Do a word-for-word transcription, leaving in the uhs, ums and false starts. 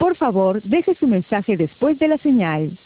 Por favor, deje su mensaje después de la señal.